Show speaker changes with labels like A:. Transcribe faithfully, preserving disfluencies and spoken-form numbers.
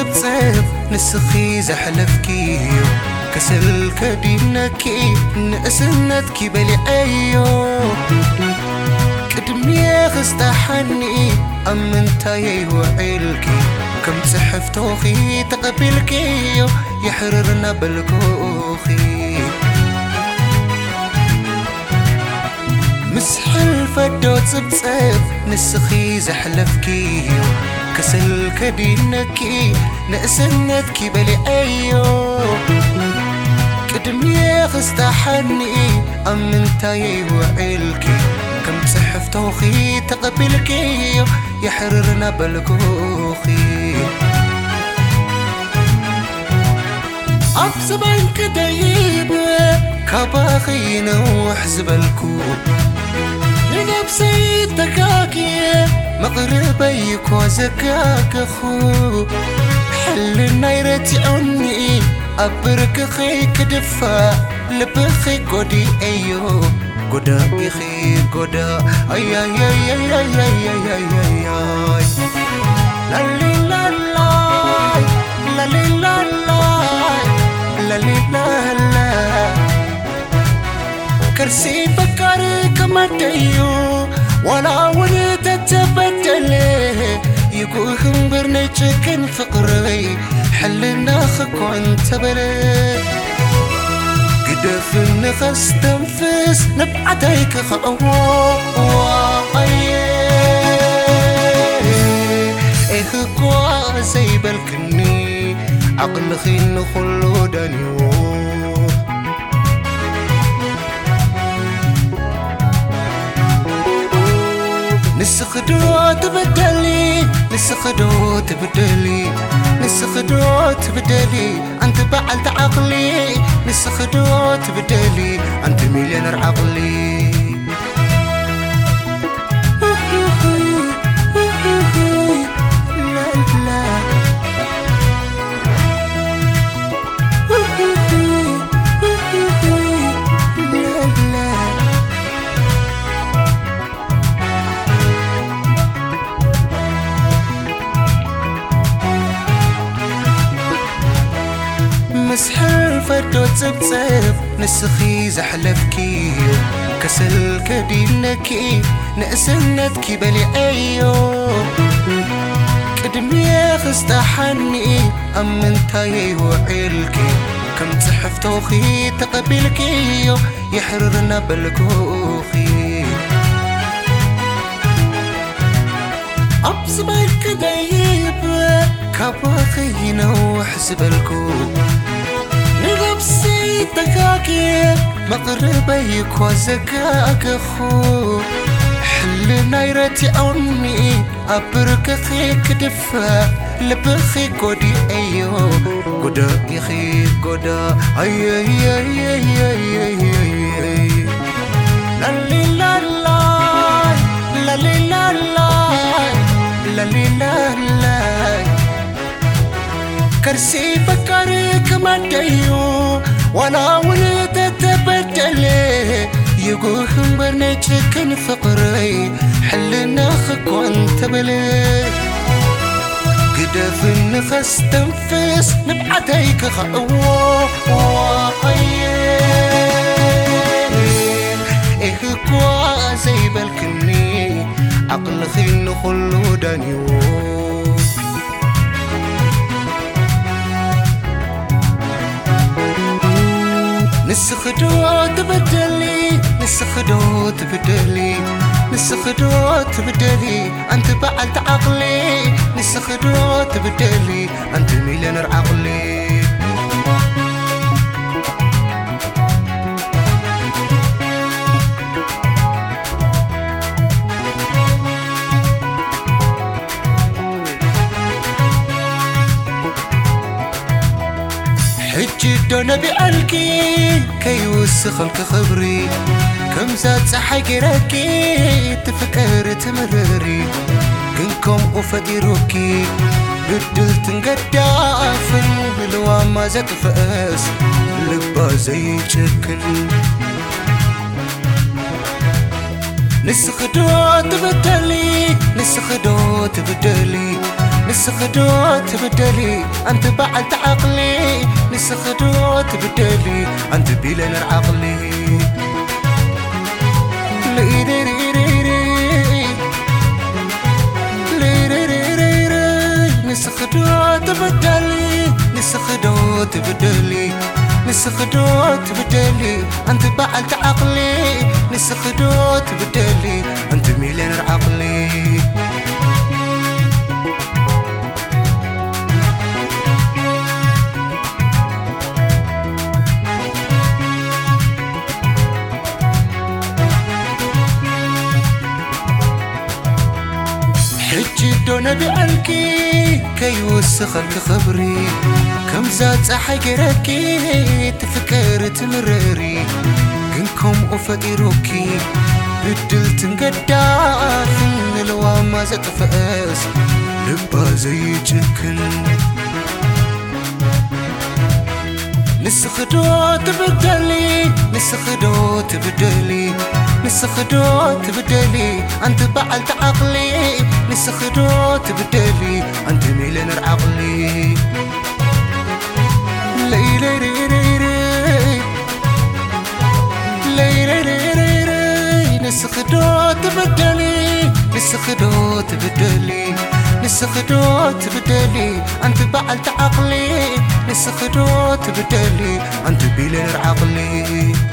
A: تبصب نسخي زحلفكي كسل كدينكي نقسنتكي بلي أيو قدمي خستحني أمنتاي وعيلكي كم تحفتوخي تقبلكي يحررنا بالكوخي مسح الفدو تبصب نسخي زحلفكي كسل كدينكي نقسنتكي بلي أيو قدمي خستحني أمنتاي وعيلكي كم تحفتوخي تقبلكي يحررنا بالكوخي أبصبين كدايب كباخي نوح زبالكو نفسي تكاكي مقربيك وزكاك أخو حل النيرتي عني أبرك خيك دفا لبخي قدي أيو قدا إخي قدا أي أي أي أي أي أي أي أي أي لالي لالاي لالي لالاي لالي لالاي كرسي فكرك مديو ولا ولد تبدله يقول خنبرني تشكن فقري حلنا خك وانت بلد قدف النفس تنفس نبعديك خطوة ايه كوا زي بالكني عقل خين خلو دانيو نسخدو تبدلي نسخدو تبدلي نسخدو تبدلي أنت بعلت عقلي نسخدو تبدلي أنت مليونير عقلي لا لا مسح الفدو تبصب نسخي زحلفكي كسل كدينكي نقسنتكي بلي أيو قدمي خستحني أمنتاي وعيلكي كم تحفتوخي تقبلكي يحررنا بالكوخي أبصبك دايب كباخي نوح زبالكو نفسي تكاكي مقربيك وزكاك أخو حل نايرتي أمي أبرك خيك دفا لبخي قدي أيو قدا إخي قدا أي أي أي أي أي أي أي لالي لالاي لالي لالاي لالي لالاي كرسي فكرك مديو ولا ولد تبدله يقول خنبرني تشكن فقري حلنا خك وانت بلي قدف النفس تنفس نبعديك خطوة إيه كوا زي بالكني عقل خين خلو دانيو نسخدو تبدلي نسخدو تبدلي نسخدو تبدلي أنت بعلت عقلي نسخدو تبدلي أنت مليونير عقلي حجي دونا بقلكي كي وسخلك خبري كم زاد صحي راكي تفكر تمرري كنكم وفديروكي بدل تنقدافن بلوا ما زاد فأس لبا زي شكل نسخدو تبدلي نسخدو تبدلي نسخدو تبدلي أنت بعلت عقلي نسخدو تبدلي أنت بيلن عقلي نسخدو تبدلي نسخدو تبدلي نسخدو تبدلي أنت بعلت عقلي نسخدو تبدلي أنت ميلين عقلي حجي دون بألكي كي وسخلك خبري كم زاد صحيركي تفكر تمرري كنكم أفقيروكي بدل تنقداف نلوا ما زتفقس لبا زي جكن نسخدو تبدلي نسخدو تبدلي نسخدو تبدلي أنت بعلت عقلي نسخدو تبدلي أنت ميلن عقلي ليلي ليلي ليلي نسخدو تبدلي نسخدو تبدلي نسخدو تبدلي أنت بعلت عقلي نسخدو تبدلي أنت ميلن عقلي